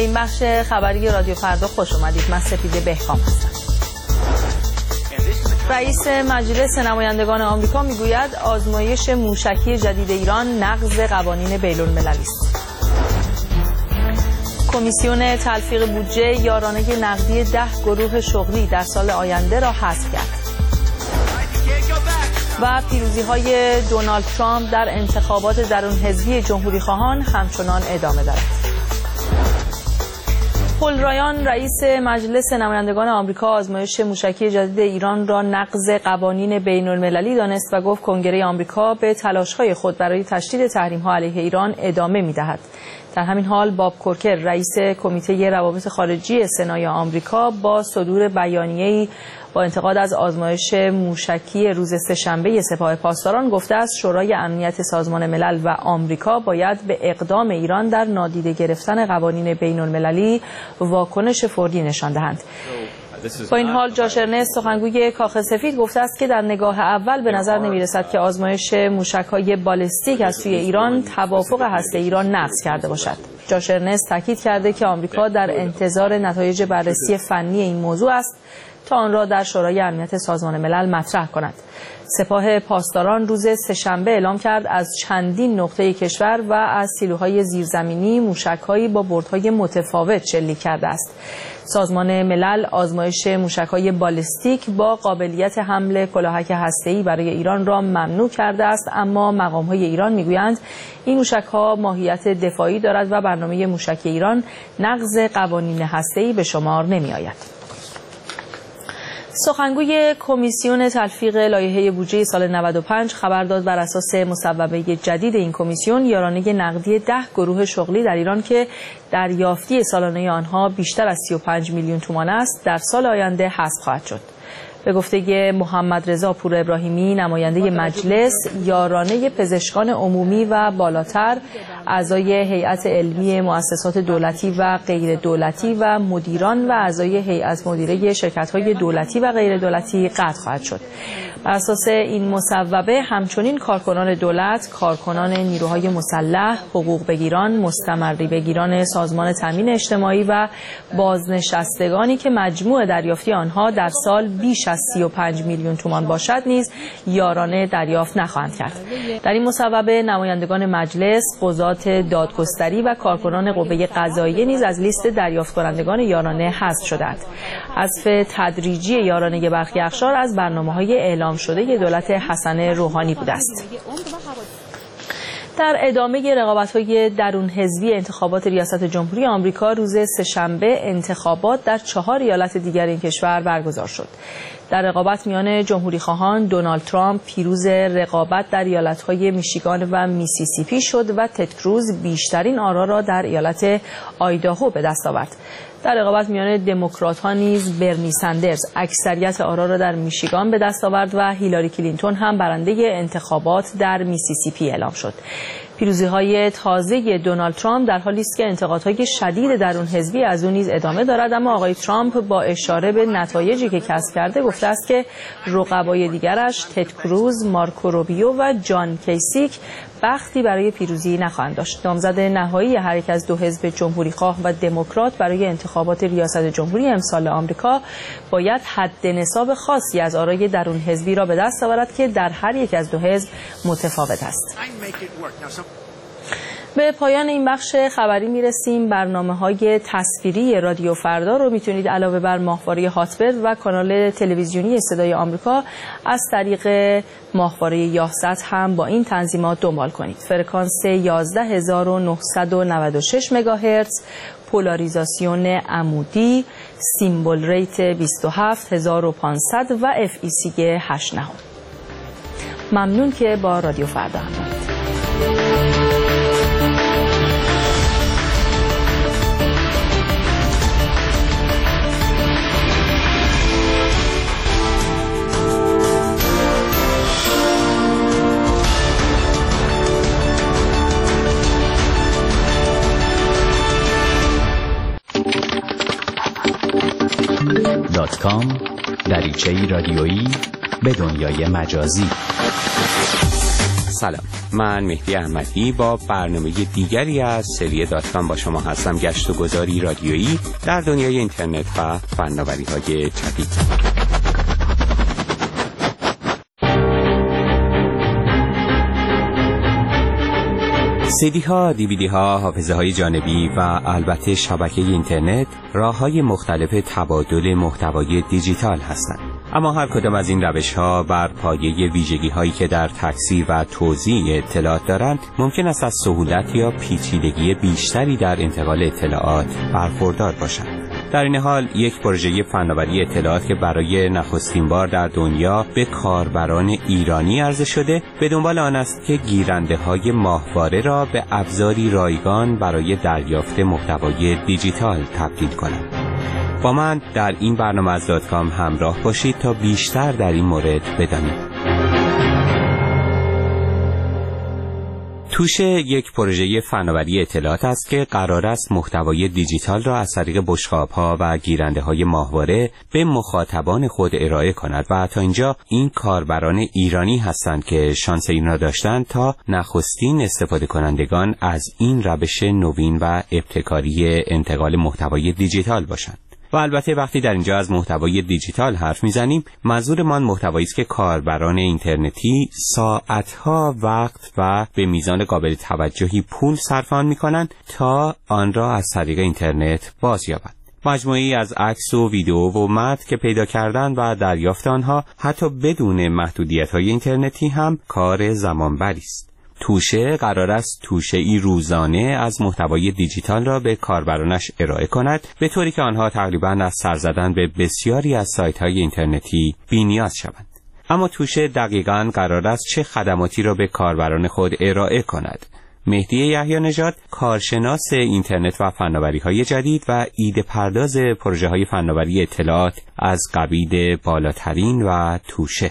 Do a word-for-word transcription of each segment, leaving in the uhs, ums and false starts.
این بخش خبری رادیو فردا خوش اومدید. من سپیده بهکام هستم. رئیس مجلس نمایندگان آمریکا میگوید آزمایش موشکی جدید ایران نقض قوانین بین‌المللی است. کمیسیون تلفیق بودجه یارانه نقدی ده گروه شغلی در سال آینده را حذف کرد. و پیروزی‌های دونالد ترامپ در انتخابات درون حزبی جمهوری‌خواهان همچنان ادامه دارد. پل رایان رئیس مجلس نمایندگان آمریکا آزمایش موشکی جدید ایران را نقض قوانین بین‌المللی دانست و گفت کنگره آمریکا به تلاش‌های خود برای تشدید تحریم‌ها علیه ایران ادامه می‌دهد. در همین حال باب کورکر رئیس کمیته روابط خارجی سنای آمریکا با صدور بیانیه‌ای با انتقاد از آزمایش موشکی روز سه‌شنبه سپاه پاسداران گفته است شورای امنیت سازمان ملل و آمریکا باید به اقدام ایران در نادیده گرفتن قوانین بین‌المللی واکنش فوری نشان دهند. با این حال جاش ارنست سخنگوی کاخ سفید گفته است که در نگاه اول به نظر نمی‌رسد که آزمایش موشک‌های بالستیک از سوی ایران توافق هسته‌ای را نقض کرده باشد. جاش ارنست تاکید کرده که آمریکا در انتظار نتایج بررسی فنی این موضوع است تا آن را در شورای امنیت سازمان ملل مطرح کند. سپاه پاسداران روز سه‌شنبه اعلام کرد از چندین نقطه کشور و از سیلوهای زیرزمینی موشک‌هایی با بردهای متفاوت شلیک کرده است. سازمان ملل آزمایش موشک‌های بالستیک با قابلیت حمل کلاهک هسته‌ای برای ایران را ممنوع کرده است، اما مقام‌های ایران می‌گویند این موشک‌ها ماهیت دفاعی دارد و برنامه موشکی ایران نقض قوانین هسته‌ای به شمار نمی‌آید. سخنگوی کمیسیون تلفیق لایحه بودجه سال نود و پنج خبر داد بر اساس مصوبه جدید این کمیسیون یارانه نقدی ده گروه شغلی در ایران که دریافتی سالانه آنها بیشتر از سی و پنج میلیون تومان است در سال آینده حذف خواهد شد. به گفته محمد رضا پور ابراهیمی نماینده مجلس، یارانه پزشکان عمومی و بالاتر، اعضای هیئت علمی مؤسسات دولتی و غیر دولتی و مدیران و اعضای هیئت مدیره شرکت‌های دولتی و غیر دولتی قطع خواهد شد. بر اساس این مصوبه همچنین کارکنان دولت، کارکنان نیروهای مسلح، حقوق بگیران، مستمری بگیران سازمان تامین اجتماعی و بازنشستگانی که مجموع دریافتی آنها در سال بیش از سی و پنج میلیون تومان باشد نیز یارانه دریافت نخواهند کرد. در این مصوبه نمایندگان مجلس، قضات دادگستری و کارکنان قوه قضاییه نیز از لیست دریافت کنندگان یارانه حذف شدند. حذف تدریجی یارانه برخی اقشار از برنامه‌های اعلام شده دولت حسن روحانی بوده است. در ادامه رقابت‌های درون حزبی انتخابات ریاست جمهوری آمریکا روز سه‌شنبه انتخابات در چهار ایالت دیگر این کشور برگزار شد. در رقابت میان جمهوری‌خواهان دونالد ترامپ پیروز رقابت در ایالت‌های میشیگان و میسیسیپی شد و تد کروز بیشترین آرا را در ایالت آیداهو به دست آورد. در رقابت میان دموکرات‌ها نیز برنی سندرز اکثریت آرا را در میشیگان به دست آورد و هیلاری کلینتون هم برنده انتخابات در میسیسیپی اعلام شد. پیروزی‌های تازه دونالد ترامپ در حالی است که انتقادهای شدید درون حزبی از او نیز ادامه دارد، اما آقای ترامپ با اشاره به نتایجی که کسب کرده گفته است که رقبای دیگرش تد کروز، مارکو روبیو و جان کیسیک بختی برای پیروزی نخواهند داشت. نامزد نهایی هر یک از دو حزب جمهوری‌خواه و دموکرات برای انتخابات ریاست جمهوری امسال آمریکا باید حد نصاب خاصی از آرای درون حزبی را به دست آورد که در هر یک از دو حزب متفاوت است. به پایان این بخش خبری میرسیم. برنامه‌های تصویری رادیو فردا رو میتونید علاوه بر ماهواره هاتبرد و کانال تلویزیونی صدای آمریکا از طریق ماهواره یاهصد هم با این تنظیمات دنبال کنید. فرکانس یازده هزار و نهصد و نود و شش مگاهرتز، پولاریزاسیون عمودی، سیمبل ریت بیست و هفت هزار و پانصد و اف ای سی هشت نهم. ممنون که با رادیو فردا همراهید. دات کام دریچه‌ای رادیویی به دنیای مجازی. سلام، من مهدی احمدی با برنامه دیگری از سری دات کام با شما هستم. گشت و گذاری رادیویی در دنیای اینترنت و فناوری‌های جدید. سیدی ها، دیویدی ها، حافظه های جانبی و البته شبکه اینترنت راه های مختلف تبادل محتوای دیجیتال هستند. اما هر کدام از این روش ها بر پایه ویژگی هایی که در تکثیر و توزیع اطلاعات دارند ممکن است از سهولت یا پیچیدگی بیشتری در انتقال اطلاعات برخوردار باشند. در این حال یک پروژه فناوری اطلاعات که برای نخستین بار در دنیا به کاربران ایرانی عرضه شده به دنبال آن است که گیرنده های ماهواره را به ابزاری رایگان برای دریافت محتوای دیجیتال تبدیل کنند. با من در این برنامه از دات کام همراه باشید تا بیشتر در این مورد بدانید. توشه یک پروژه فناوری اطلاعات است که قرار است محتوای دیجیتال را از طریق بشقاب‌ها و گیرنده‌های ماهواره به مخاطبان خود ارائه کند و تا اینجا این کاربران ایرانی هستند که شانس این را داشتند تا نخستین استفاده کنندگان از این روش نوین و ابتکاری انتقال محتوای دیجیتال باشند. و البته وقتی در اینجا از محتوای دیجیتال حرف میزنیم منظورمان محتوایی است که کاربران اینترنتی ساعتها وقت و به میزان قابل توجهی پول صرف آن میکنند تا آن را از طریق اینترنت بازیابند. مجموعی از عکس و ویدیو و متن که پیدا کردن و دریافت آنها حتی بدون محدودیت‌های اینترنتی هم کار زمانبری است. توشه قرار است توشه‌ای روزانه از محتوای دیجیتال را به کاربرانش ارائه کند به طوری که آنها تقریباً از سر زدن به بسیاری از سایت‌های اینترنتی بی‌نیاز شوند. اما توشه دقیقاً قرار است چه خدماتی را به کاربران خود ارائه کند؟ مهدی یحیی نژاد، کارشناس اینترنت و فناوری‌های جدید و ایده پرداز پروژه‌های فناوری اطلاعات از قبیل بالاترین و توشه.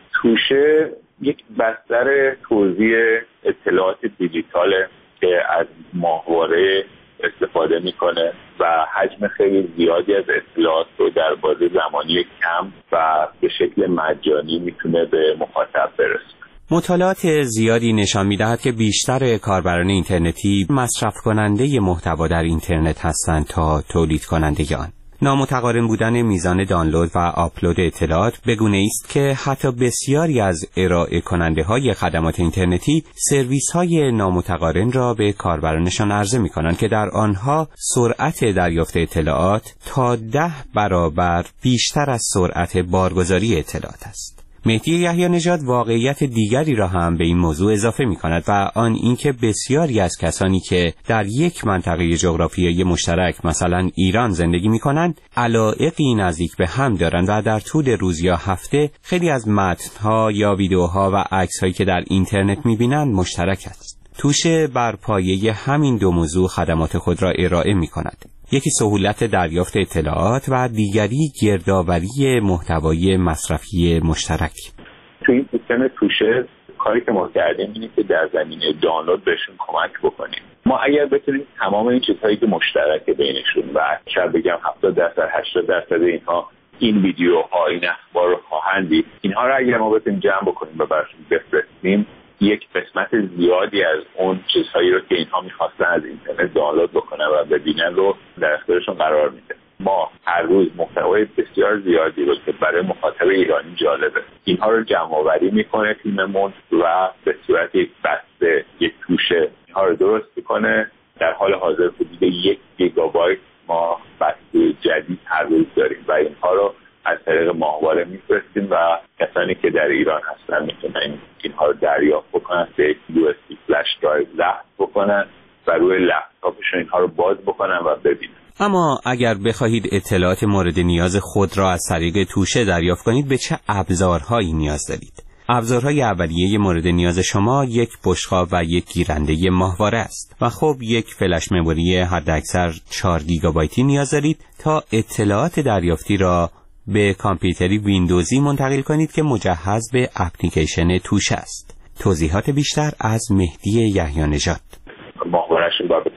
توشه یک بستر توزیع اطلاعات دیجیتاله که از ماهواره استفاده میکنه و حجم خیلی زیادی از اطلاعات رو در بازه زمانی کم و به شکل مجانی میتونه به مخاطب برسونه. مطالعات زیادی نشان می‌دهد که بیشتر کاربران اینترنتی مصرف کننده محتوا در اینترنت هستند تا تولید کننده آن. نامتقارن بودن میزان دانلود و آپلود اطلاعات به گونه‌ای است که حتی بسیاری از ارائه کننده های خدمات اینترنتی سرویس های نامتقارن را به کاربرانشان عرضه می کنند که در آنها سرعت دریافت اطلاعات تا ده برابر بیشتر از سرعت بارگذاری اطلاعات است. مهدی یحیی نژاد واقعیت دیگری را هم به این موضوع اضافه می کند و آن اینکه بسیاری از کسانی که در یک منطقه جغرافیایی مشترک مثلا ایران زندگی می کنند علایقی نزدیک به هم دارند و در طول روز یا هفته خیلی از متن‌ها یا ویدیوها و عکس‌هایی که در اینترنت می بینند مشترک است. توشه بر پایه همین دو موضوع خدمات خود را ارائه می کند. یکی سهولت دریافت اطلاعات و دیگری گردآوری محتوای مصرفی مشترک. تو این سیستم توشه کاری که ما کردیم اینه که در زمینه دانلود بهشون کمک بکنیم. ما اگر بتونیم تمام این چیزهایی که مشترک بینشون و شاید بگم هفتاد درصد هشتاد درصد اینها این ویدیوها این اخبار رو خواهند دید، اینها رو اگر ما بتونیم جمع بکنیم و براشون بفرستیم یک قسمت زیادی از اون چیزهایی رو که اینها می‌خواستن از اینترنت دانلود بکنن و ببینن رو در اختیارشون قرار میده. ما هر روز محتوای بسیار زیادی رو که برای مخاطب ایرانی جالبه اینها رو جمع آوری میکنه تیممون و به صورت یک بسته یک توشه اینها رو درست میکنه. در حال حاضر حدود یک گیگابایت ما بسته جدید هر روز داریم و اینها رو از طریق ماهواره میفرستیم و کسانی که در ایران هستن میتونن اینها رو دریافت بکنن، به یو اس بی فلش درایو ضبط بکنن و روی لپتاپشون اینها رو باز بکنن و ببینن. اما اگر بخواهید اطلاعات مورد نیاز خود را از طریق توشه دریافت کنید به چه ابزارهایی نیاز دارید؟ ابزارهای اولیه مورد نیاز شما یک بشقاب و یک گیرنده ماهواره است و خب یک فلش مموری حداکثر چهار گیگابایتی نیاز دارید تا اطلاعات دریافتی را به کامپیوتری ویندوزی منتقل کنید که مجهز به اپلیکیشن توشه است. توضیحات بیشتر از مهدی یحیی نژاد. ماهواره‌شون باید به طرف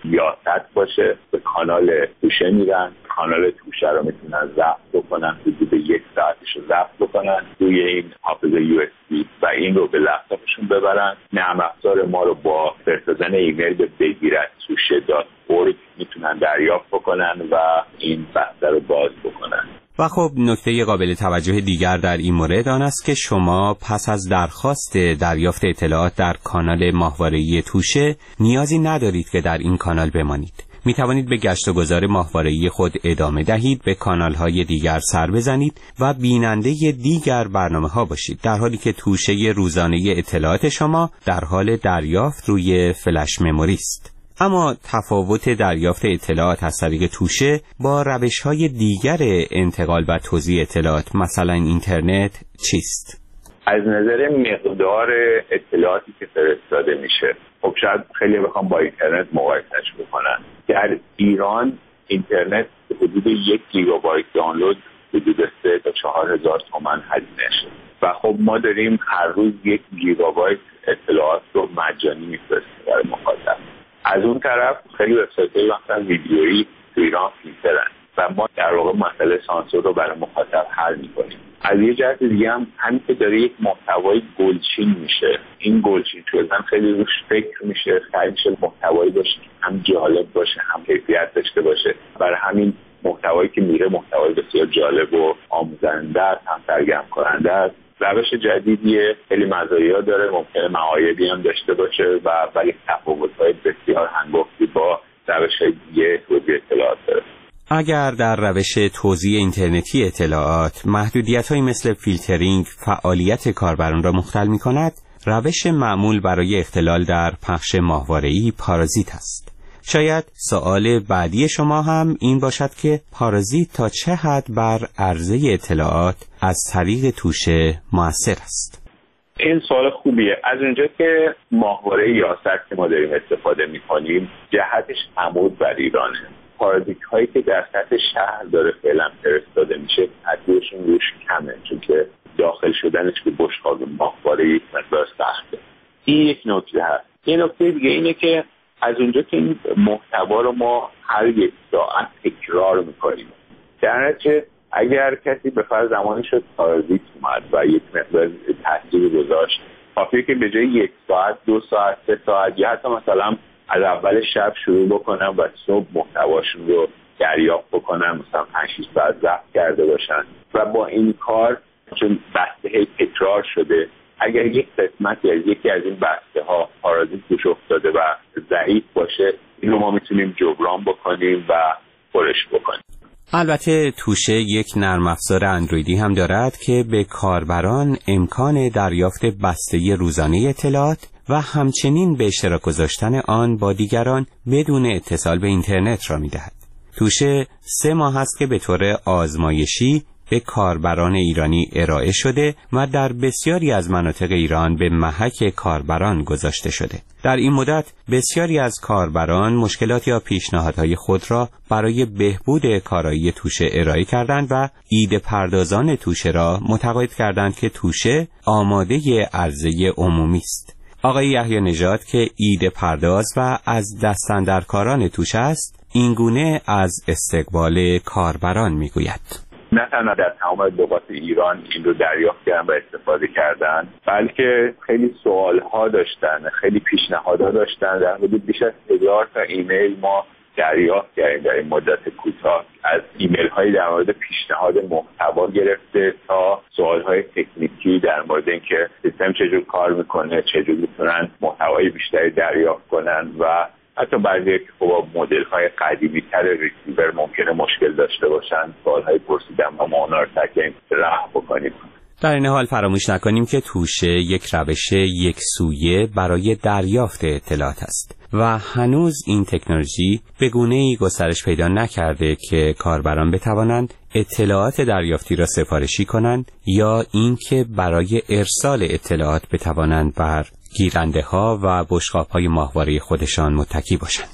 یاست باشه به کانال توشه میرن، کانال توشه رو میتونن ضبط بکنن، حدود یک ساعتش رو ضبط بکنن روی این حافظه یو اس بی و این رو به لپتاپشون ببرن. نرم افزار ما رو با فرستادن ایمیل به بگیرد توشه دات اورگ میتونن دریافت بکنن و این بسته رو باز بکنن. و خب نکته قابل توجه دیگر در این مورد آن است که شما پس از درخواست دریافت اطلاعات در کانال ماهواره‌ای توشه نیازی ندارید که در این کانال بمانید. می توانید به گشت و گذار ماهواره‌ای خود ادامه دهید، به کانال‌های دیگر سر بزنید و بیننده دیگر برنامه‌ها باشید، در حالی که توشه روزانه اطلاعات شما در حال دریافت روی فلش مموری است. اما تفاوت دریافت اطلاعات از طریق توشه با روش‌های دیگر انتقال و توزیع اطلاعات مثلا اینترنت چیست؟ از نظر مقدار اطلاعاتی که فرستاده میشه، خب شاید خیلی بخوام با اینترنت مقایسهش بکنن. در ایران اینترنت حدود یک گیگابایت دانلود حدود سه تا چهار هزار تومان هزینه شده و خب ما داریم هر روز یک گیگابایت اطلاعات رو مجانی میفرستیم برای مخاطب. از اون طرف خیلی وبسایت‌های مثلا ویدیویی تو ایران فیلترن و ما در واقع مسئله سانسور رو برای مخاطب حل می‌کنیم. از یه جهت دیگه هم همین که داره یک محتوای گلچین میشه، این گلچین شدن خیلی روش فکر میشه، خیلی میشه محتوایی باشه هم جالب باشه هم کیفیت داشته باشه. برای همین محتوایی که میره محتوای بسیار جالب و آموزنده است، هم سرگرم کننده است. روش جدیدیه، خیلی مزایا داره، ممکنه معایبی هم داشته باشه و ولی تفاوت‌های بسیار هنگفتی با روش‌های دیگه توزیع اطلاعات داره. اگر در روش توزیع اینترنتی اطلاعات محدودیت‌هایی مثل فیلترینگ فعالیت کاربران را مختل می‌کند، روش معمول برای اختلال در پخش ماهواره‌ای پارازیت است. شاید سوال بعدی شما هم این باشد که پارازیت تا چه حد بر عرضه اطلاعات از طریق توشه مؤثر است؟ این سوال خوبیه. از اونجا که ماهواره یاست که ما داریم استفاده می‌کنیم جهتش عمود بر ایرانه. پارازیت هایی که در سطح شهر داره فعلا فرستاده میشه تاثیرشون روش کمه، چون که داخل شدنش به بشقاب ماهواره یک مقدار سخته. این یک نکته هست. یه نکته دیگه اینه که از اونجا که این محتوا رو ما هر یک ساعت تکرار میکنیم، در نتیجه اگر کسی به فرض زمانی شد پارازیت اومد و یک مقدار تاثیر گذاشت، کافیه که به جای یک ساعت دو ساعت سه ساعت یا حتی مثلا از اول شب شروع بکنم و صبح محتواشون رو دریافت بکنم، مثلا پنج شش ساعت ضبط کرده باشن و با این کار چون بسته تکرار شده اگر یک قسمتی از یکی از این بسته ها پارازیت توش افتاده و ضعیف باشه این رو ما میتونیم جبران بکنیم و پرش بکنیم. البته توشه یک نرم افزار اندرویدی هم دارد که به کاربران امکان دریافت بسته روزانه اطلاعات و همچنین به اشتراک گذاشتن آن با دیگران بدون اتصال به اینترنت را می‌دهد. توشه سه ماه است که به طور آزمایشی به کاربران ایرانی ارائه شده و در بسیاری از مناطق ایران به محک کاربران گذاشته شده. در این مدت بسیاری از کاربران مشکلات یا پیشنهادهای خود را برای بهبود کارایی توشه ارائه کردند و ایده پردازان توشه را متقاعد کردند که توشه آماده عرضه عمومی است. آقای یحیی نژاد که ایده پرداز و از دستاندرکاران توشه است، اینگونه از استقبال کاربران میگوید. نه تنها در تمام لغات ایران این رو دریافت کردن و استفاده کردن، بلکه خیلی سوالها داشتن، خیلی پیشنهادها داشتن. در حدود بیش از هزار تا ایمیل ما دریافت کردیم در این مدت کوتاه، از ایمیل های در مورد پیشنهاد محتوا گرفته تا سوال های تکنیکی در مورد اینکه سیستم چجور کار میکنه، چجور میتونن محتوای بیشتری دریافت کنن و حتی بعضی که خب مدل های قدیمی تر ریسیور ممکنه مشکل داشته باشن، سوال های پرسیدن و ما اونا رو تکیم راه بکنیم. در این حال فراموش نکنیم که توشه یک روش یک سویه برای دریافت اطلاعات است و هنوز این تکنولوژی به گونه‌ای گسترش پیدا نکرده که کاربران بتوانند اطلاعات دریافتی را سفارشی کنند یا اینکه برای ارسال اطلاعات بتوانند بر گیرنده ها و بشقاب های ماهواره خودشان متکی باشند.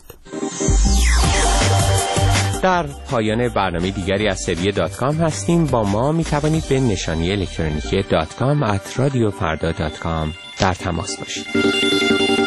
در پایان برنامه دیگری از سری دات کام هستیم. با ما می توانید به نشانی الکترونیکی دات کام ات رادیو فردا دات کام در تماس باشید.